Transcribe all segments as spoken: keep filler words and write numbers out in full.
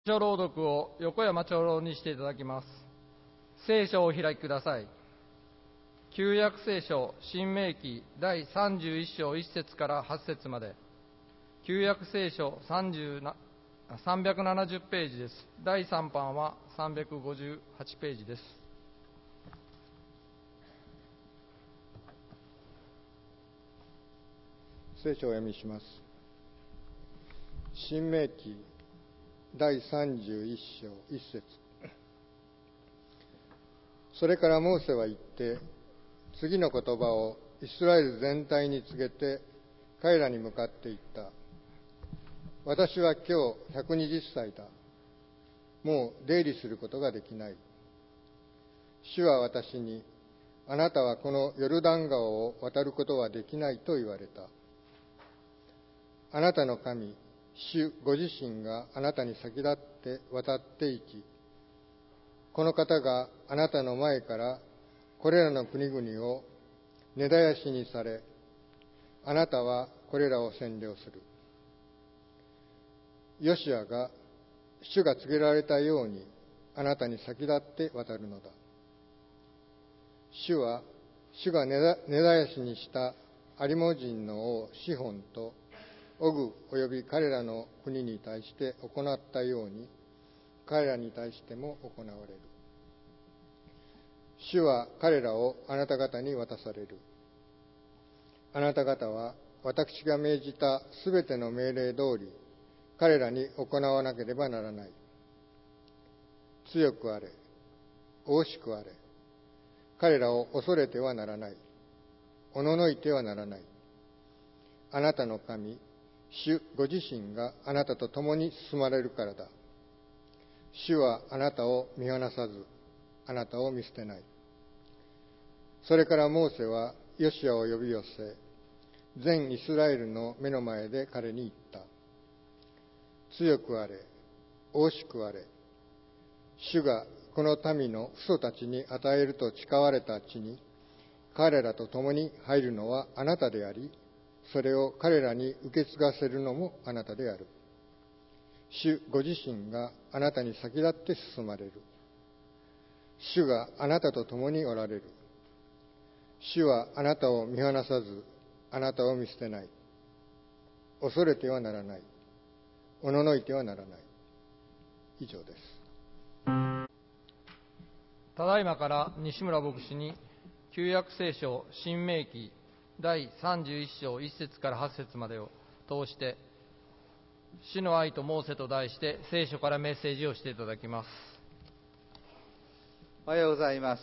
書朗読を横山長老にしていただきます。聖書をお開きください。旧約聖書新明記だいさんじゅういっ章いっ節からはち節まで。旧約聖書さんびゃくななじゅうページです。だいさん版はさんびゃくごじゅうはちページです。 聖書をお読みします。新明記だいさんじゅういっ章いっ節。それからモーセは言って、次の言葉をイスラエル全体に告げて、彼らに向かって言った。私は今日ひゃくにじゅっさいだ。もう出入りすることができない。主は私に、あなたはこのヨルダン川を渡ることはできないと言われた。あなたの神、主ご自身があなたに先立って渡って行き、この方があなたの前からこれらの国々を根絶やしにされ、あなたはこれらを占領する。ヨシアが主が告げられたようにあなたに先立って渡るのだ。主は主が根絶やしにしたアリモ人の王シホンとオグ及び彼らの国に対して行ったように彼らに対しても行われる。主は彼らをあなた方に渡される。あなた方は私が命じたすべての命令通り彼らに行わなければならない。強くあれ、大しくあれ。彼らを恐れてはならない。おののいてはならない。あなたの神、主ご自身があなたと共に進まれるからだ。主はあなたを見放さず、あなたを見捨てない。それからモーセはヨシアを呼び寄せ、全イスラエルの目の前で彼に言った。強くあれ、大しくあれ。主がこの民の父祖たちに与えると誓われた地に、彼らと共に入るのはあなたであり、それを彼らに受け継がせるのもあなたである。主ご自身があなたに先立って進まれる。主があなたと共におられる。主はあなたを見放さず、あなたを見捨てない。恐れてはならない。おののいてはならない。以上です。 ただいまから西村牧師に旧約聖書新明記だいさんじゅういっ章いっ節からはち節までを通して主の愛とモーセと題して聖書からメッセージをしていただきます。 おはようございます。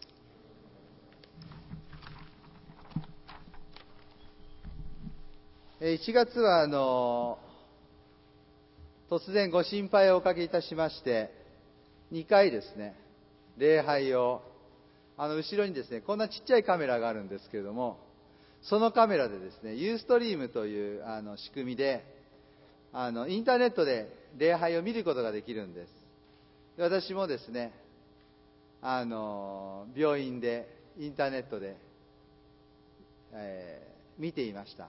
いちがつはあの突然ご心配をおかけいたしましてにかいですね礼拝をあの後ろにですねこんなちっちゃいカメラがあるんですけれども、そのカメラでですねユーストリームというあの仕組みであのインターネットで礼拝を見ることができるんです。で私もですねあの病院でインターネットで、えー、見ていました。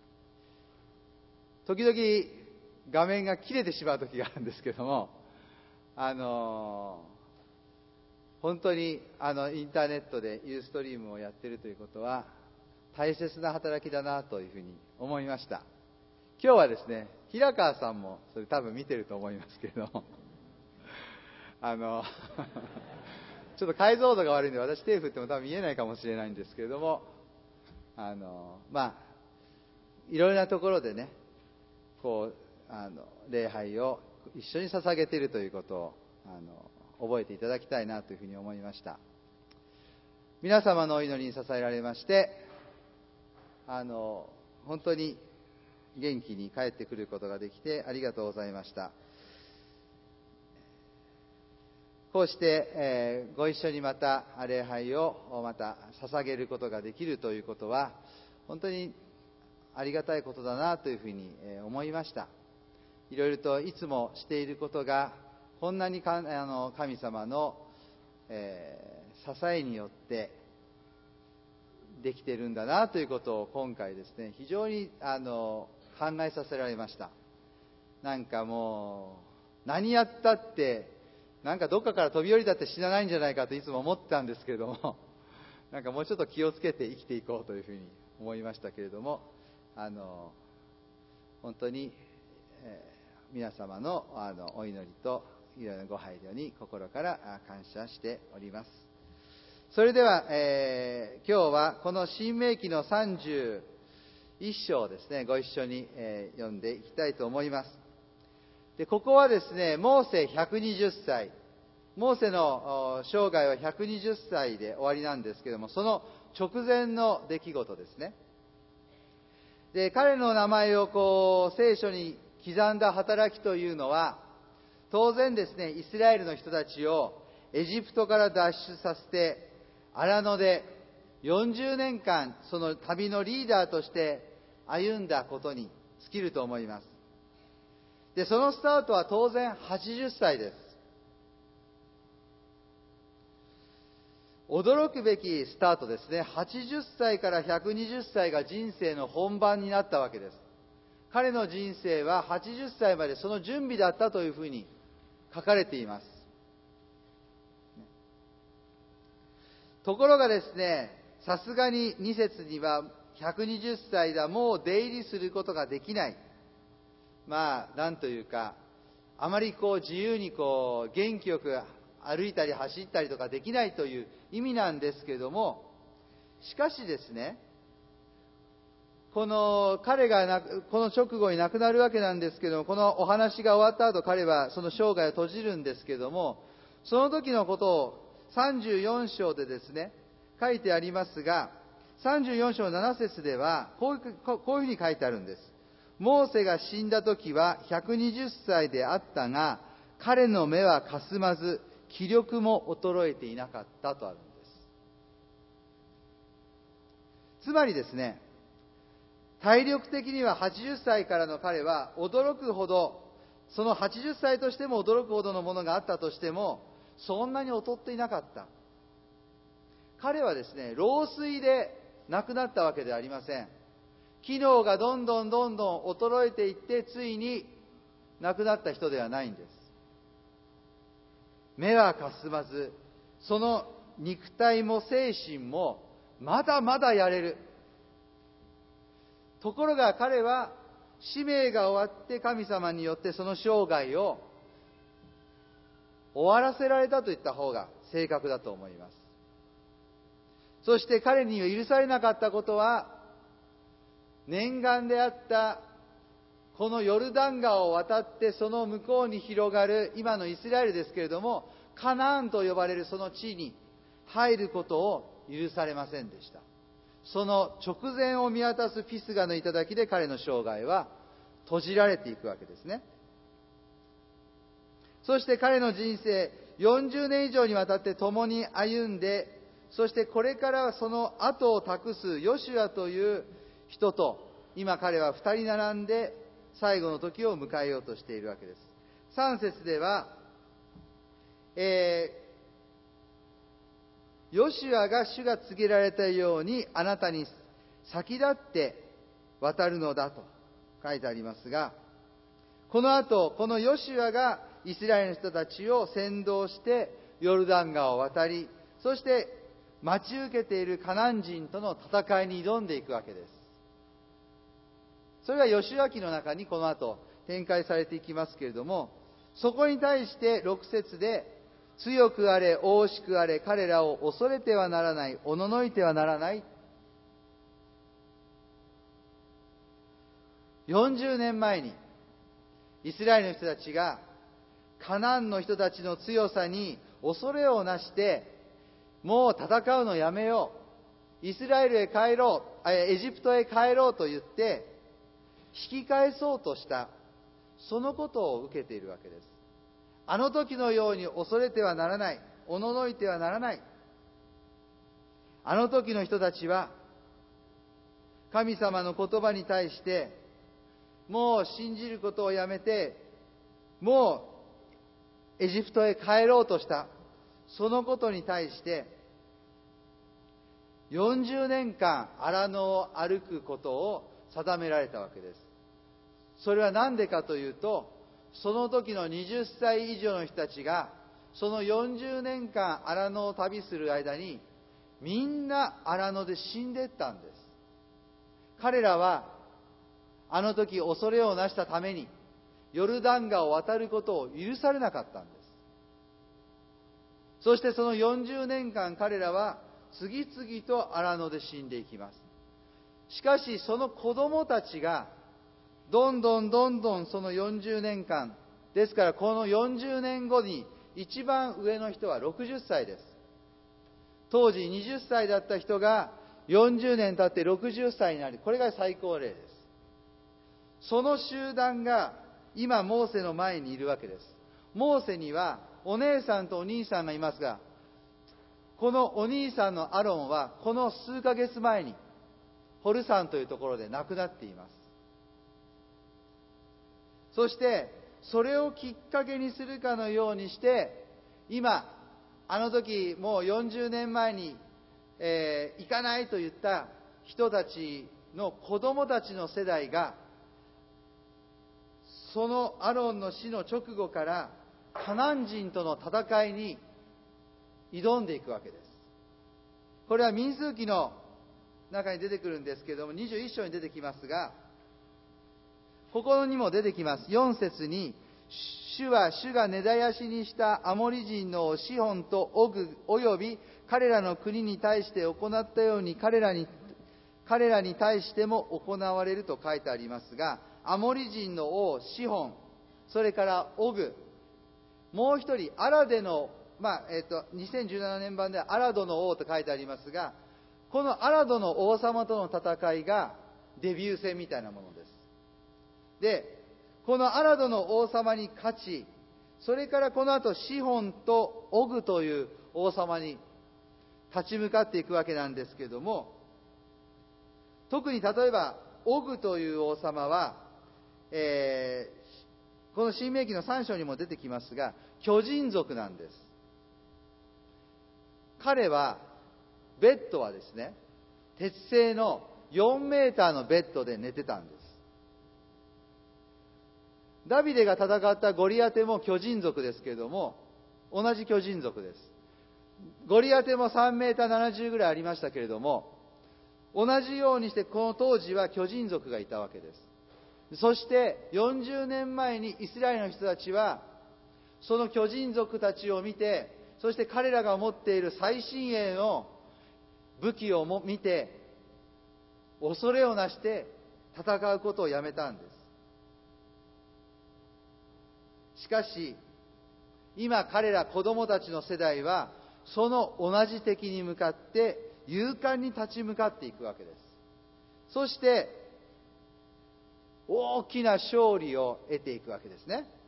時々画面が切れてしまう時があるんですけども、あの本当にあのインターネットでユーストリームをやっているということは大切な働きだなというふうに思いました。今日はですね平川さんもそれ多分見てると思いますけれどもあのちょっと解像度が悪いんで私手振っても多分見えないかもしれないんですけれども、あのまあいろいろなところでねこうあの礼拝を一緒に捧げているということをあの覚えていただきたいなというふうに思いました。皆様のお祈りに支えられましてあの本当に元気に帰ってくることができてありがとうございました。こうして、えー、ご一緒にまた礼拝をまた捧げることができるということは本当にありがたいことだなというふうに思いました。いろいろといつもしていることがこんなにかあの神様の、えー、支えによってできているんだなということを今回ですね非常にあの考えさせられました。なんかも何やったってなんかどっかから飛び降りたって死なないんじゃないかといつも思ってたんですけれども、なんかもうちょっと気をつけて生きていこうというふうに思いましたけれども、あの本当に、えー、皆様のあのお祈りといろいろなご配慮に心から感謝しております。それでは、えー、今日はこの新明記のさんじゅういっ章をですね、ご一緒に、えー、読んでいきたいと思います。で、ここはですね、モーセひゃくにじゅっさい、モーセの生涯はひゃくにじゅっさいで終わりなんですけども、その直前の出来事ですね。で、彼の名前をこう聖書に刻んだ働きというのは、当然ですね、イスラエルの人たちをエジプトから脱出させて、荒野でよんじゅうねんかんその旅のリーダーとして歩んだことに尽きると思います。で、そのスタートは当然はちじゅっさいです。驚くべきスタートですね。はちじゅっさいからひゃくにじゅっさいが人生の本番になったわけです。彼の人生ははちじゅっさいまでその準備だったというふうに書かれています。ところがですね、さすがにに節にはひゃくにじゅっさいだ、もう出入りすることができない。まあ、なんというか、あまりこう自由にこう元気よく歩いたり走ったりとかできないという意味なんですけれども、しかしですね、この彼がなこの直後に亡くなるわけなんですけども、このお話が終わった後、彼はその生涯を閉じるんですけども、その時のことをさんじゅうよん章でですね、書いてありますが、さんじゅうよん章なな節ではこういう、こういうふうに書いてあるんです。モーセが死んだ時はひゃくにじゅっさいであったが、彼の目はかすまず、気力も衰えていなかったとあるんです。つまりですね、体力的にははちじゅっさいからの彼は驚くほど、そのはちじゅっさいとしても驚くほどのものがあったとしても、そんなに劣っていなかった。彼はですね、老衰で亡くなったわけではありません。機能がどんどんどんどん衰えていって、ついに亡くなった人ではないんです。目はかすまず、その肉体も精神もまだまだやれる。ところが彼は使命が終わって神様によってその生涯を終わらせられたといった方が正確だと思います。そして彼に許されなかったことは、念願であったこのヨルダン川を渡ってその向こうに広がる今のイスラエルですけれども、カナンと呼ばれるその地に入ることを許されませんでした。その直前を見渡すピスガの頂で彼の生涯は閉じられていくわけですね。そして彼の人生よんじゅうねん以上にわたって共に歩んで、そしてこれからその後を託すヨシュアという人と今彼は二人並んで最後の時を迎えようとしているわけです。さん節では、えー、ヨシュアが主が告げられたようにあなたに先立って渡るのだと書いてありますが、この後このヨシュアがイスラエルの人たちを先導してヨルダン川を渡り、そして待ち受けているカナン人との戦いに挑んでいくわけです。それがヨシュア記の中にこの後展開されていきますけれども、そこに対してろく節で、強くあれ大しくあれ彼らを恐れてはならない、おののいてはならない。よんじゅうねんまえにイスラエルの人たちがカナンの人たちの強さに恐れをなして、もう戦うのやめよう、イスラエルへ帰ろう、エジプトへ帰ろうと言って引き返そうとした、そのことを受けているわけです。あの時のように恐れてはならない、おののいてはならない。あの時の人たちは神様の言葉に対してもう信じることをやめて、もうエジプトへ帰ろうとした、そのことに対してよんじゅうねんかん荒野を歩くことを定められたわけです。それは何でかというと、 その時のはたち以上の人たちが、そのよんじゅうねんかん荒野を旅する間に、みんな荒野で死んでいったんです。彼らは、あの時恐れをなしたために、ヨルダン川を渡ることを許されなかったんです。そしてそのよんじゅうねんかん彼らは、次々と荒野で死んでいきます。しかしその子供たちが、どんどんどんどんそのよんじゅうねんかん、ですからこのよんじゅうねんごに、一番上の人はろくじゅっさいです。当時はたちだった人がよんじゅうねん経ってろくじゅっさいになり、これが最高齢です。その集団が今モーセの前にいるわけです。モーセにはお姉さんとお兄さんがいますが、このお兄さんのアロンはこの数ヶ月前にホル山というところで亡くなっています。そしてそれをきっかけにするかのようにして、今あの時もうよんじゅうねんまえに、えー、行かないと言った人たちの子供たちの世代が、そのアロンの死の直後からカナン人との戦いに挑んでいくわけです。これは民数記の中に出てくるんですけれども、にじゅういっ章に出てきますが、ここにも出てきます。よん節に、主は主が根絶やしにしたアモリ人の王シホンとオグおよび彼らの国に対して行ったように彼らに彼らに対しても行われると書いてありますが、アモリ人の王シホン、それからオグ、もう一人アラデの、まあえー、とにせんじゅうななねん版ではアラドの王と書いてありますが、このアラドの王様との戦いがデビュー戦みたいなものです。で、このアラドの王様に勝ち、それからこの後シホンとオグという王様に立ち向かっていくわけなんですけれども、特に例えばオグという王様は、えー、この申命記のさん章にも出てきますが、巨人族なんです。彼はベッドはですね、鉄製のよんメーターのベッドで寝てたんです。ダビデが戦ったゴリアテも巨人族ですけれども、同じ巨人族です。ゴリアテもさんメーターななじゅうぐらいありましたけれども、同じようにしてこの当時は巨人族がいたわけです。そしてよんじゅうねんまえにイスラエルの人たちはその巨人族たちを見て、そして彼らが持っている最新鋭の武器をも見て、恐れをなして戦うことをやめたんです。しかし今彼ら子供たちの世代はその同じ敵に向かって勇敢に立ち向かっていくわけです。そして大きな勝利を得ていくわけですね。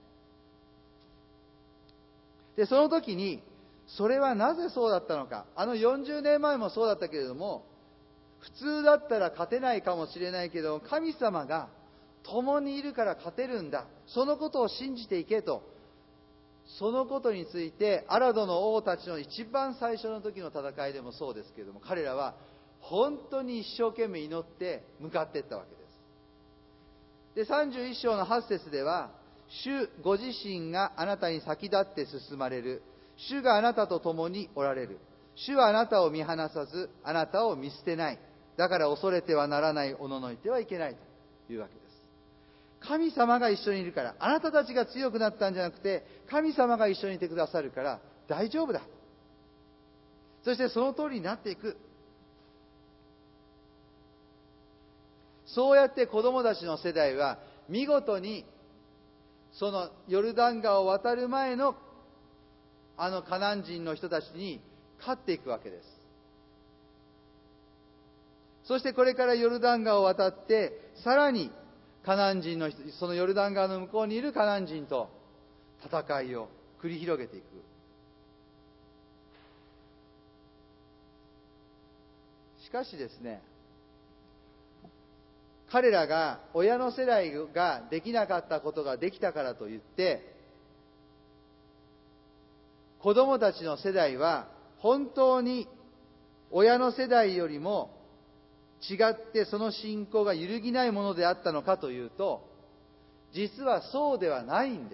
で、その時にそれはなぜそうだったのか。あのよんじゅうねんまえもそうだったけれども、普通だったら勝てないかもしれないけど、神様が共にいるから勝てるんだ、そのことを信じていけと、そのことについてアラドの王たちの一番最初の時の戦いでもそうですけれども、彼らは本当に一生懸命祈って向かっていったわけです。で、さんじゅういっ章のはち節では、主ご自身があなたに先立って進まれる、主があなたと共におられる、主はあなたを見放さずあなたを見捨てない、だから恐れてはならない、おののいてはいけないというわけです。神様が一緒にいるから、あなたたちが強くなったんじゃなくて、神様が一緒にいてくださるから大丈夫だ。そしてその通りになっていく。そうやって子供たちの世代は見事にそのヨルダン川を渡る前のあのカナン人の人たちに勝っていくわけです。そしてこれからヨルダン川を渡ってさらにカナン人の人、そのヨルダン川の向こうにいるカナン人と戦いを繰り広げていく。しかしですね、彼らが親の世代ができなかったことができたからといって、子供たちの世代は本当に親の世代よりも違ってその信仰が揺るぎないものであったのかというと、 実はそうではないんです。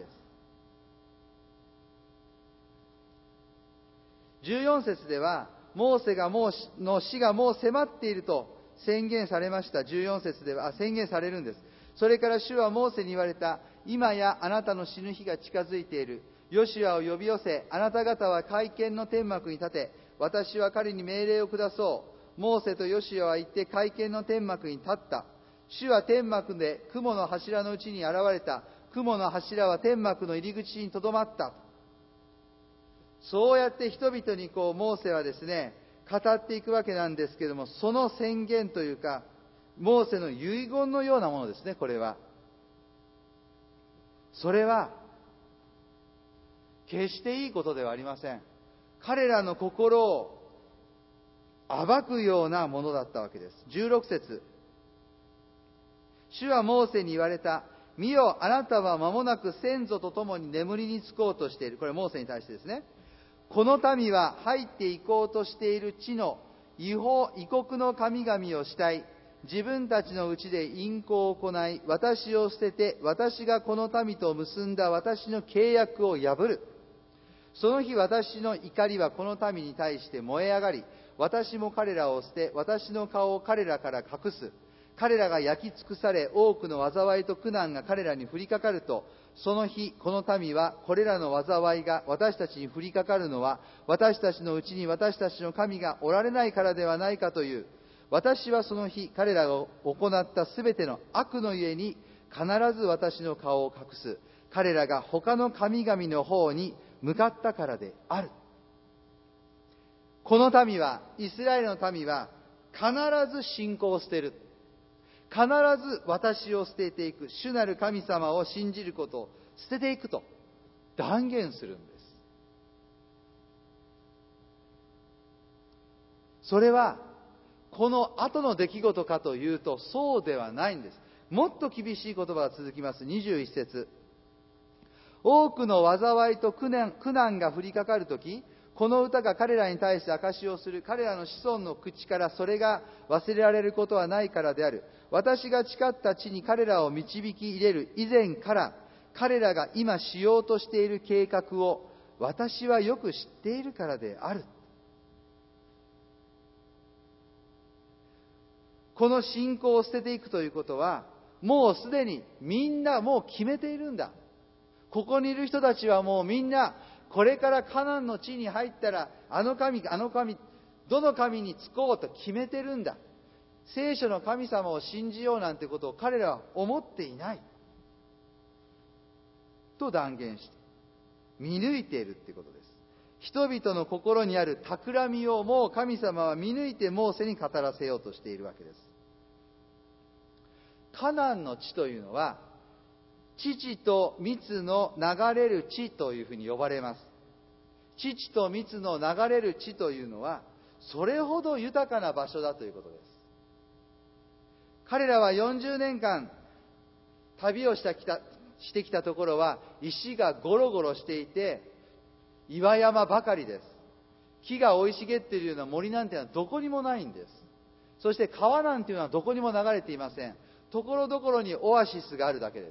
じゅうよん節では、モーセがもうの死がもう迫っていると宣言されました。じゅうよん節では、あ宣言されるんです。それから主はモーセに言われた。今やあなたの死ぬ日が近づいている。ヨシュアを呼び寄せ、あなた方は会見の天幕に立て、私は彼に命令を下そう。モーセとヨシュアは行って会見の天幕に立った。主は天幕で雲の柱のうちに現れた。雲の柱は天幕の入り口にとどまった。そうやって人々にこうモーセはですね、語っていくわけなんですけども、その宣言というか、モーセの遺言のようなものですね、これは。それは、決していいことではありません。彼らの心を暴くようなものだったわけです。じゅうろく節。主はモーセに言われた。見よ、あなたは間もなく先祖と共に眠りにつこうとしている。これはモーセに対してですね。この民は入っていこうとしている地の異邦異国の神々を慕い、自分たちのうちで淫行を行い、私を捨てて、私がこの民と結んだ私の契約を破る。その日私の怒りはこの民に対して燃え上がり、私も彼らを捨て、私の顔を彼らから隠す。彼らが焼き尽くされ、多くの災いと苦難が彼らに降りかかると、その日、この民は、これらの災いが私たちに降りかかるのは、私たちのうちに私たちの神がおられないからではないかという。私はその日、彼らが行ったすべての悪のゆえに、必ず私の顔を隠す。彼らが他の神々の方に向かったからである。この民は、イスラエルの民は、必ず信仰を捨てる。必ず私を捨てていく。主なる神様を信じることを捨てていくと断言するんです。それはこの後の出来事かというとそうではないんです。もっと厳しい言葉が続きます。にじゅういち節。多くの災いと苦難、苦難が降りかかるとき、この歌が彼らに対して証しをする。彼らの子孫の口からそれが忘れられることはないからである。私が誓った地に彼らを導き入れる以前から、彼らが今しようとしている計画を私はよく知っているからである。この信仰を捨てていくということは、もうすでにみんなもう決めているんだ。ここにいる人たちはもうみんな、これからカナンの地に入ったら、あの神、あの神、どの神につこうと決めてるんだ。聖書の神様を信じようなんてことを彼らは思っていない。と断言して、見抜いているってことです。人々の心にある企みをもう神様は見抜いてモーセに語らせようとしているわけです。カナンの地というのは、乳と蜜の流れる地というふうに呼ばれます。乳と蜜の流れる地というのは、それほど豊かな場所だということです。彼らはよんじゅうねんかん旅をしたきたしてきたところは、石がゴロゴロしていて、岩山ばかりです。木が生い茂っているような森なんていうのはどこにもないんです。そして川なんていうのはどこにも流れていません。ところどころにオアシスがあるだけです。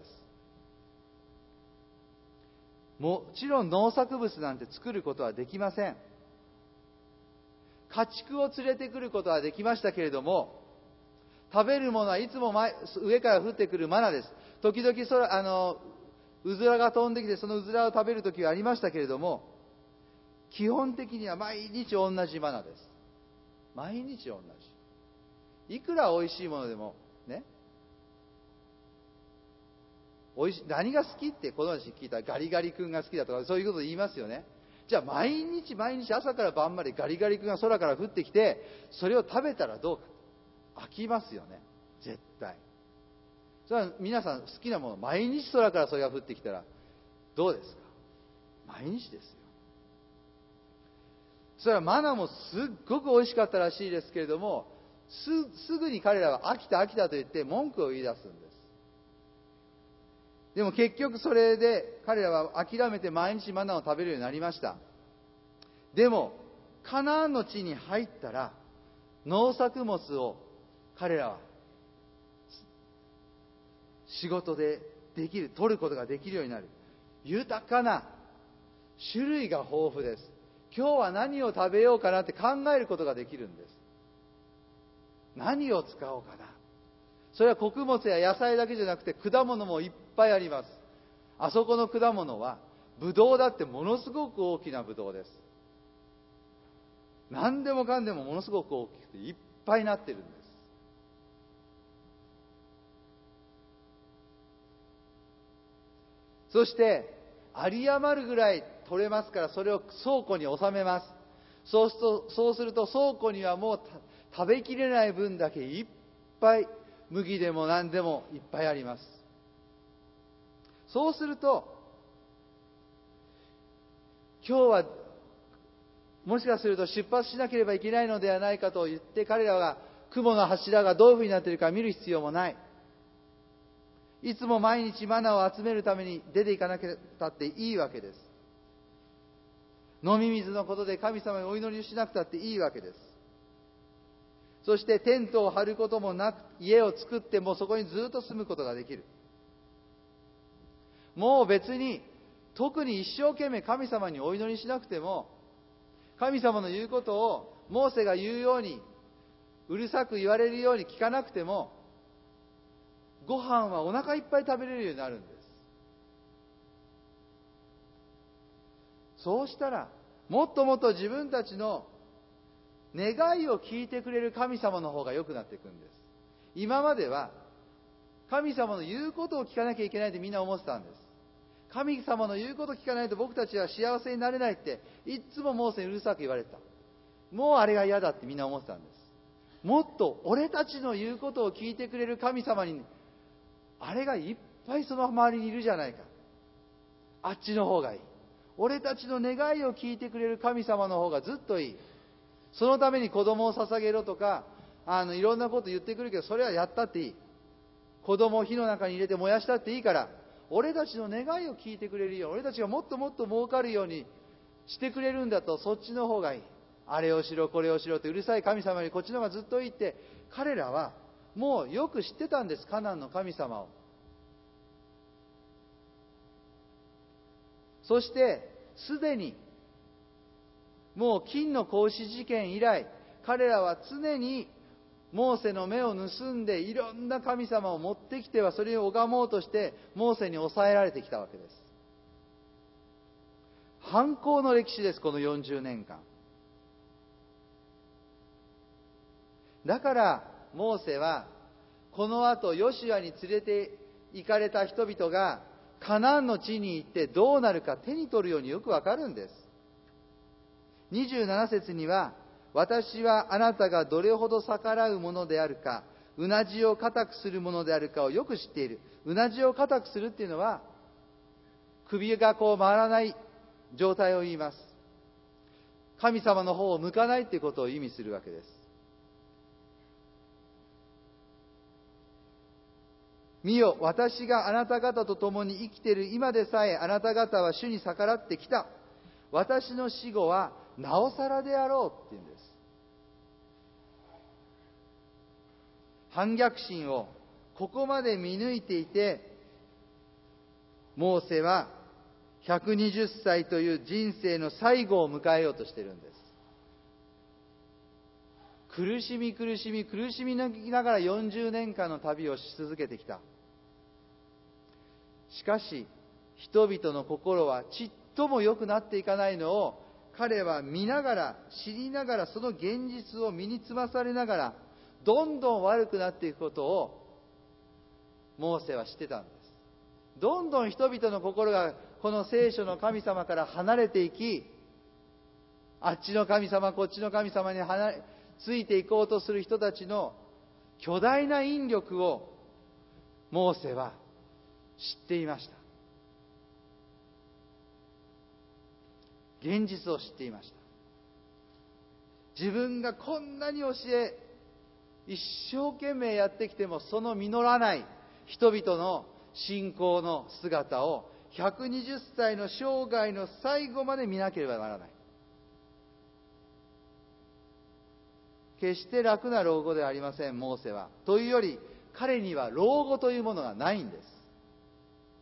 もちろん農作物なんて作ることはできません。家畜を連れてくることはできましたけれども、食べるものはいつも前上から降ってくるマナです。時々空あのうずらが飛んできて、そのうずらを食べる時はありましたけれども、基本的には毎日同じマナです。毎日同じ。いくら美味しいものでもね、おいし何が好きって子供たちに聞いたらガリガリ君が好きだとかそういうこと言いますよね。じゃあ毎日毎日朝から晩までガリガリ君が空から降ってきて、それを食べたらどうか。飽きますよね、絶対。それは皆さん好きなもの、毎日空からそれが降ってきたらどうですか。毎日ですよ。それはマナもすっごく美味しかったらしいですけれども、すすぐに彼らは飽きた飽きたと言って文句を言い出すんです。でも結局それで彼らは諦めて毎日マナを食べるようになりました。でもカナンの地に入ったら、農作物を彼らは仕事でできる、取ることができるようになる。豊かな種類が豊富です。今日は何を食べようかなって考えることができるんです。何を使おうかな。それは穀物や野菜だけじゃなくて果物もいっぱいあります。あそこの果物はブドウだってものすごく大きなブドウです。何でもかんでもものすごく大きくていっぱいになってるんです。そして有り余るぐらい取れますから、それを倉庫に収めます。そうすると、そうすると倉庫にはもう食べきれない分だけいっぱい、麦でも何でもいっぱいあります。そうすると、今日はもしかすると出発しなければいけないのではないかと言って、彼らが雲の柱がどういうふうになっているか見る必要もない。いつも毎日マナを集めるために出ていかなきゃたっていいわけです。飲み水のことで神様にお祈りをしなくたっていいわけです。そしてテントを張ることもなく、家を作ってもそこにずっと住むことができる。もう別に特に一生懸命神様にお祈りしなくても、神様の言うことをモーセが言うようにうるさく言われるように聞かなくても、ご飯はお腹いっぱい食べれるようになるんです。そうしたらもっともっと自分たちの願いを聞いてくれる神様の方が良くなっていくんです。今までは神様の言うことを聞かなきゃいけないってみんな思ってたんです。神様の言うことを聞かないと僕たちは幸せになれないっていつもモーセにうるさく言われてた。もうあれが嫌だってみんな思ってたんです。もっと俺たちの言うことを聞いてくれる神様に、あれがいっぱいその周りにいるじゃないか、あっちの方がいい。俺たちの願いを聞いてくれる神様の方がずっといい。そのために子供を捧げろとか、あのいろんなこと言ってくるけど、それはやったっていい。子供を火の中に入れて燃やしたっていいから、俺たちの願いを聞いてくれるよう、俺たちがもっともっと儲かるようにしてくれるんだと、そっちの方がいい。あれをしろこれをしろってうるさい神様よりこっちの方がずっといいって、彼らはもうよく知ってたんです、カナンの神様を。そしてすでにもう金の格子事件以来、彼らは常にモーセの目を盗んでいろんな神様を持ってきてはそれを拝もうとしてモーセに抑えられてきたわけです。反抗の歴史です、このよんじゅうねんかん。だからモーセはこの後ヨシュアに連れて行かれた人々がカナンの地に行ってどうなるか手に取るようによくわかるんです。にじゅうなな節には、私はあなたがどれほど逆らうものであるか、うなじを固くするものであるかをよく知っている。うなじを固くするっていうのは、首がこう回らない状態を言います。神様の方を向かないっていうことを意味するわけです。見よ、私があなた方と共に生きている今でさえあなた方は主に逆らってきた。私の死後はなおさらであろうっていうんです。反逆心をここまで見抜いていて、モーセはひゃくにじゅっさいという人生の最後を迎えようとしているんです。苦しみ苦しみ苦しみながらよんじゅうねんかんの旅をし続けてきた。しかし人々の心はちっとも良くなっていかないのを彼は見ながら、知りながら、その現実を身につまされながらどんどん悪くなっていくことをモーセは知ってたんです。どんどん人々の心がこの聖書の神様から離れていき、あっちの神様こっちの神様に離れついていこうとする人たちの巨大な引力をモーセは知っていました。現実を知っていました。自分がこんなに教え一生懸命やってきてもその実らない人々の信仰の姿をひゃくにじゅっさいの生涯の最後まで見なければならない。決して楽な老後ではありません、モーセは。というより彼には老後というものがないんです。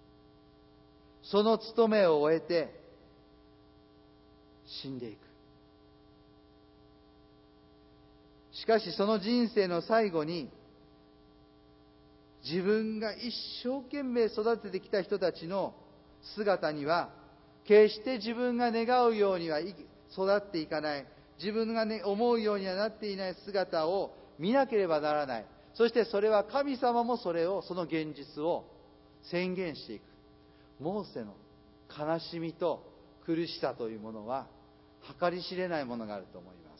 その務めを終えて死んでいく。しかしその人生の最後に、自分が一生懸命育ててきた人たちの姿には、決して自分が願うようには育っていかない、自分が、ね、思うようにはなっていない姿を見なければならない。そしてそれは神様もそれを、その現実を宣言していく。モーセの悲しみと苦しさというものは計り知れないものがあると思います。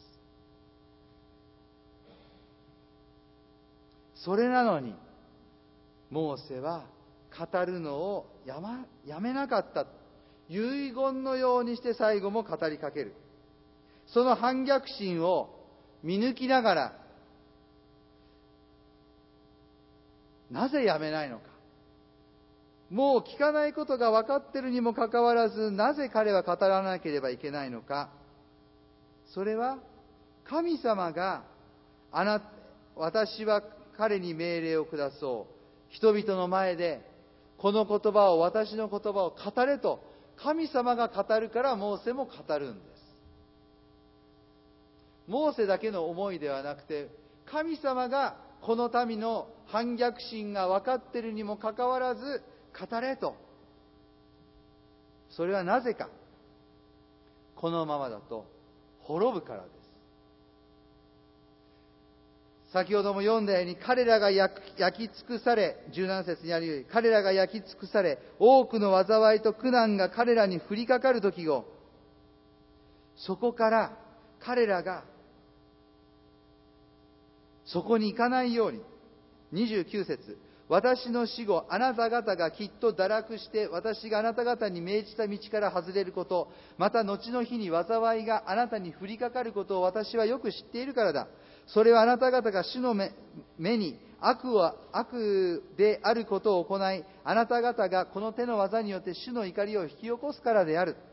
それなのにモーセは語るのをや, ま、やめなかった。遺言のようにして最後も語りかける。その反逆心を見抜きながら、なぜやめないのか。もう聞かないことが分かっているにもかかわらず、なぜ彼は語らなければいけないのか。それは神様があな私は彼に命令を下そう。人々の前でこの言葉を、私の言葉を語れと神様が語るから、モーセも語るんです。モーセだけの思いではなくて、神様がこの民の反逆心が分かっているにもかかわらず語れと。それはなぜか。このままだと滅ぶからです。先ほども読んだように、彼らが焼き尽くされ、じゅうなな節にあるように、彼らが焼き尽くされ、多くの災いと苦難が彼らに降りかかる時を、そこから彼らがそこに行かないように、にじゅうきゅう節、私の死後、あなた方がきっと堕落して、私があなた方に命じた道から外れること、また後の日に災いがあなたに降りかかることを私はよく知っているからだ。それはあなた方が主の 目, 目に悪は悪であることを行い、あなた方がこの手の技によって主の怒りを引き起こすからである。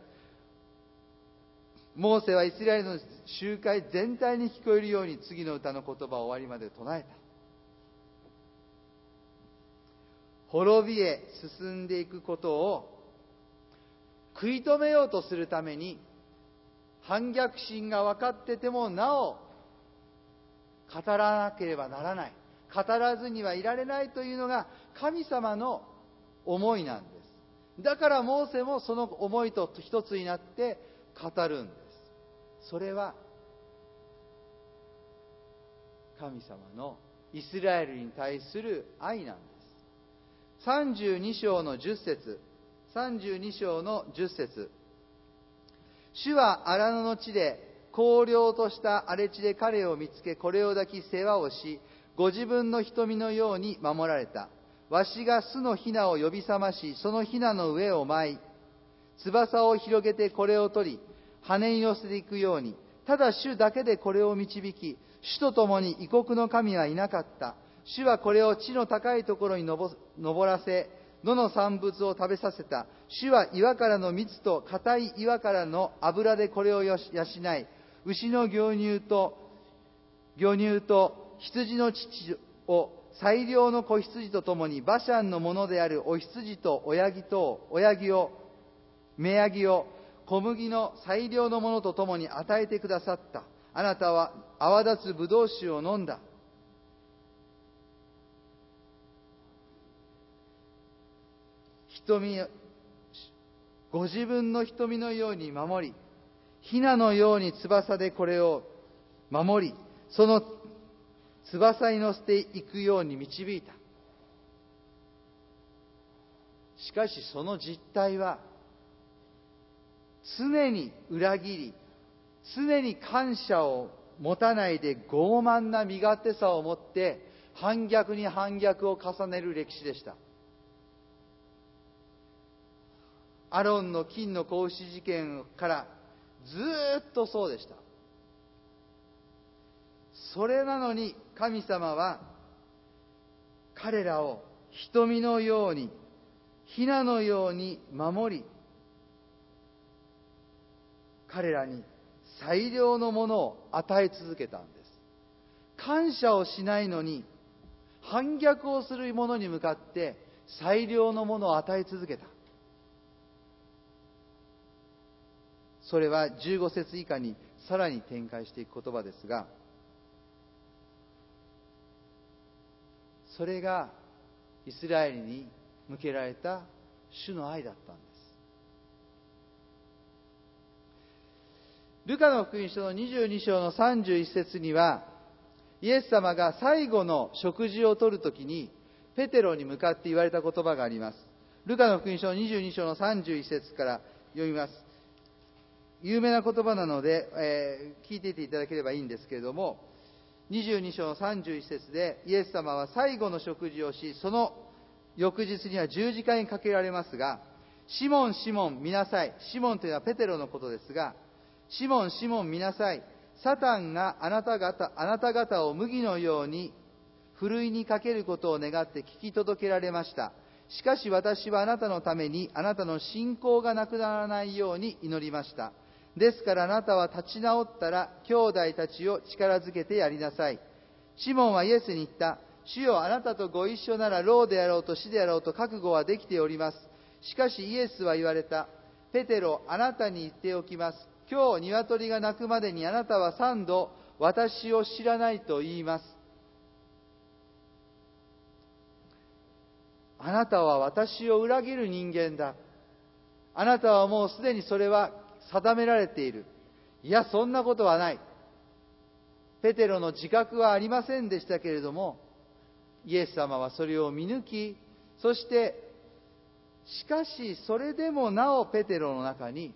モーセはイスラエルの集会全体に聞こえるように次の歌の言葉を終わりまで唱えた。滅びへ進んでいくことを食い止めようとするために、反逆心が分かっててもなお語らなければならない、語らずにはいられないというのが神様の思いなんです。だからモーセもその思いと一つになって語るんです。それは神様のイスラエルに対する愛なんです。さんじゅうに章のじゅっ節、さんじゅうに章のじゅっ節、主は荒野の地で荒涼とした荒れ地で彼を見つけ、これを抱き世話をし、ご自分の瞳のように守られた。わしが巣のヒナを呼び覚まし、そのヒナの上を舞い、翼を広げてこれを取り、羽に乗せていくように、ただ主だけでこれを導き、主と共に異国の神はいなかった。主はこれを地の高いところに登らせ、野の産物を食べさせた。主は岩からの蜜と硬い岩からの油でこれを養い、牛の牛乳と魚乳と羊の乳を最良の子羊とともに、バシャンのものであるお羊と親木と親木を目ヤギを小麦の最良のものとともに与えてくださった。あなたは泡立つブドウ酒を飲んだ。瞳、ご自分の瞳のように守り、ヒナのように翼でこれを守り、その翼に乗せていくように導いた。しかしその実態は、常に裏切り、常に感謝を持たないで傲慢な身勝手さを持って反逆に反逆を重ねる歴史でした。アロンの金の子牛事件からずっとそうでした。それなのに神様は彼らを瞳のように、ヒナのように守り、彼らに最良のものを与え続けたんです。感謝をしないのに反逆をする者に向かって最良のものを与え続けた。 それはじゅうご節以下にさらに展開していく言葉ですが、それがイスラエルに向けられた主の愛だったんです。ルカの福音書のにじゅうに章のさんじゅういち節には、イエス様が最後の食事をとるときにペテロに向かって言われた言葉があります。ルカの福音書のにじゅうに章のさんじゅういち節から読みます。有名な言葉なので、えー、聞いていていただければいいんですけれども、にじゅうに章のさんじゅういち節でイエス様は最後の食事をし、その翌日には十字架にかけられますが、シモンシモン見なさい。シモンというのはペテロのことですが、シモンシモン見なさい。サタンがあなた方、あなた方を麦のようにふるいにかけることを願って聞き届けられました。しかし私はあなたのためにあなたの信仰がなくならないように祈りました。ですからあなたは立ち直ったら兄弟たちを力づけてやりなさい。シモンはイエスに言った。主よ、あなたとご一緒なら老であろうと死であろうと覚悟はできております。しかしイエスは言われた。ペテロ、あなたに言っておきます。今日鶏が鳴くまでにあなたは三度私を知らないと言います。あなたは私を裏切る人間だ。あなたはもうすでにそれは定められている。いや、そんなことはない。ペテロの自覚はありませんでしたけれども、イエス様はそれを見抜き、そしてしかしそれでもなおペテロの中に、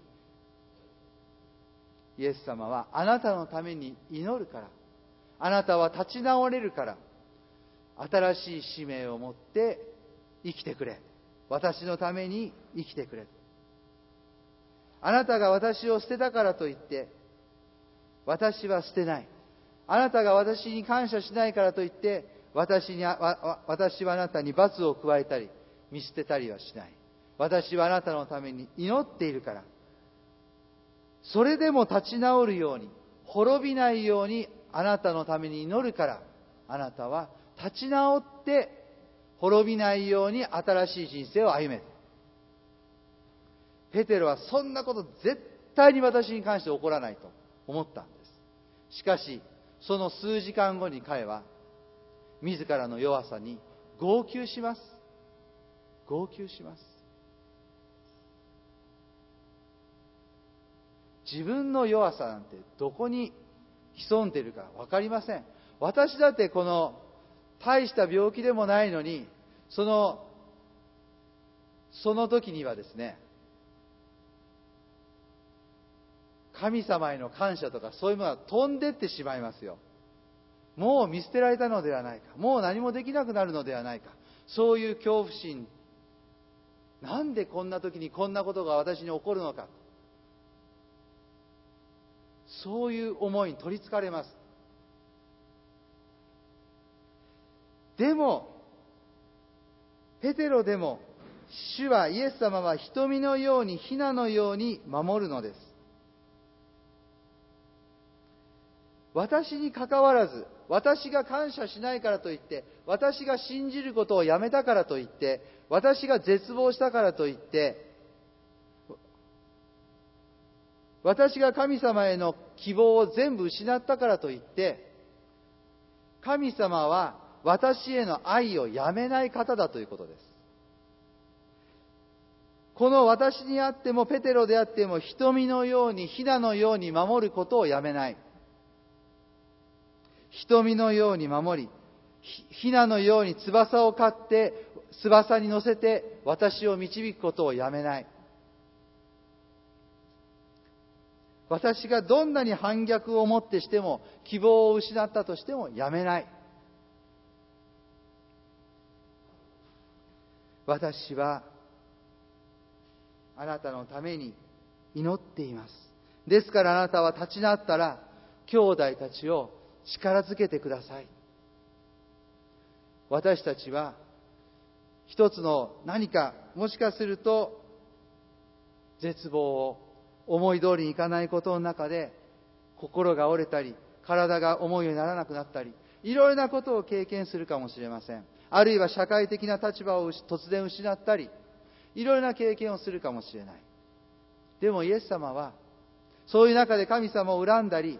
イエス様はあなたのために祈るから、あなたは立ち直れるから、新しい使命を持って生きてくれ。私のために生きてくれ。あなたが私を捨てたからといって、私は捨てない。あなたが私に感謝しないからといって、私に私はあなたに罰を加えたり、見捨てたりはしない。私はあなたのために祈っているから、それでも立ち直るように、滅びないようにあなたのために祈るから、あなたは立ち直って滅びないように新しい人生を歩める。ペテロはそんなこと絶対に私に関して起こらないと思ったんです。しかしその数時間後に彼は自らの弱さに号泣します。号泣します。自分の弱さなんてどこに潜んでいるか分かりません。私だってこの大した病気でもないのに、そのその時にはですね、神様への感謝とかそういうものが飛んでってしまいますよ。もう見捨てられたのではないか、もう何もできなくなるのではないか、そういう恐怖心、なんでこんな時にこんなことが私に起こるのか、そういう思いに取りつかれます。でもペテロでも主は、イエス様は瞳のようにヒナのように守るのです。私に関わらず、私が感謝しないからといって、私が信じることをやめたからといって、私が絶望したからといって、私が神様への希望を全部失ったからといって、神様は私への愛をやめない方だということです。この私にあってもペテロであっても、瞳のようにヒナのように守ることをやめない。瞳のように守り、ヒナのように翼を飼って翼に乗せて私を導くことをやめない。私がどんなに反逆をもってしても、希望を失ったとしてもやめない。私はあなたのために祈っています。ですからあなたは立ち直ったら兄弟たちを力づけてください。私たちは一つの何か、もしかすると絶望を、思い通りにいかないことの中で心が折れたり、体が思うようにならなくなったり、いろいろなことを経験するかもしれません。あるいは社会的な立場を突然失ったり、いろいろな経験をするかもしれない。でもイエス様は、 そういう中で神様を恨んだり、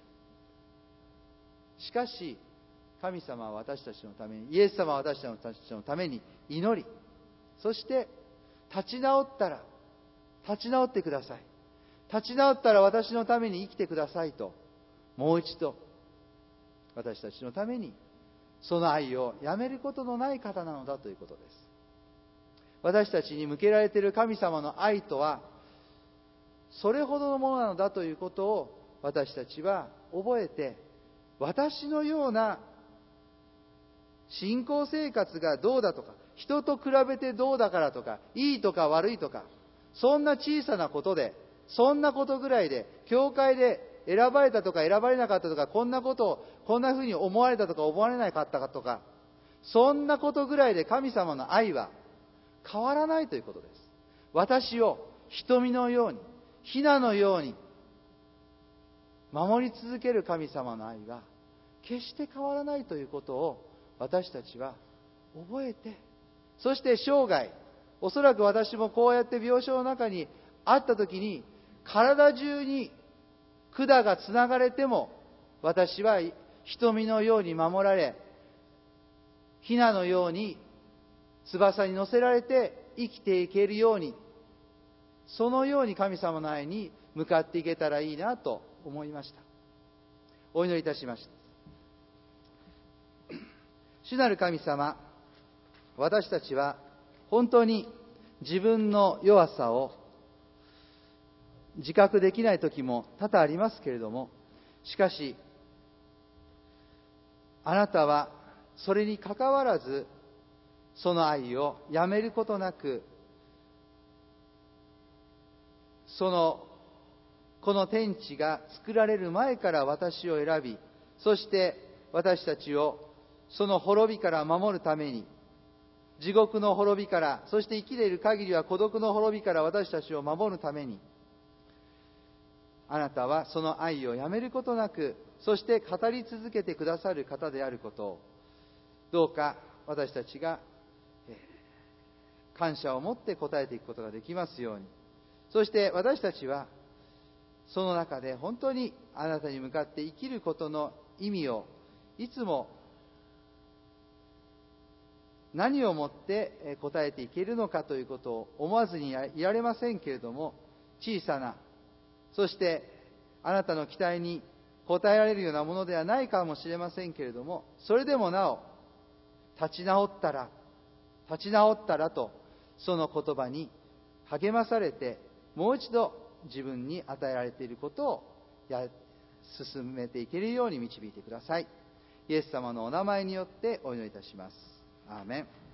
しかし神様は私たちのために、イエス様は私たちのために祈り、そして立ち直ったら立ち直ってください、立ち直ったら私のために生きてくださいと、もう一度私たちのためにその愛をやめることのない方なのだということです。私たちに向けられている神様の愛とはそれほどのものなのだということを私たちは覚えて、私のような信仰生活がどうだとか、人と比べてどうだからとか、いいとか悪いとか、そんな小さなことで、そんなことぐらいで教会で選ばれたとか選ばれなかったとか、こんなことをこんなふうに思われたとか思われなかったかとか、そんなことぐらいで神様の愛は変わらないということです。私を瞳のように、ひなのように守り続ける神様の愛は決して変わらないということを私たちは覚えて、そして生涯、おそらく私もこうやって病床の中にあった時に、体中に管がつながれても私は瞳のように守られ、ひなのように翼に乗せられて生きていけるように、そのように神様の愛に向かっていけたらいいなと思いました。お祈りいたしました。主なる神様、私たちは本当に自分の弱さを自覚できない時も多々ありますけれども、しかしあなたはそれにかかわらずその愛をやめることなく、そのこの天地が作られる前から私を選び、そして私たちをその滅びから守るために、地獄の滅びから、そして生きている限りは孤独の滅びから私たちを守るために、あなたはその愛をやめることなく、そして語り続けてくださる方であることを、どうか私たちが感謝を持って答えていくことができますように。そして私たちはその中で本当にあなたに向かって生きることの意味をいつも何をもって答えていけるのかということを思わずにいられませんけれども、小さな、そしてあなたの期待に応えられるようなものではないかもしれませんけれども、それでもなお立ち直ったら立ち直ったらとその言葉に励まされて、もう一度自分に与えられていることをや進めていけるように導いてください。イエス様のお名前によってお祈りいたします。アーメン。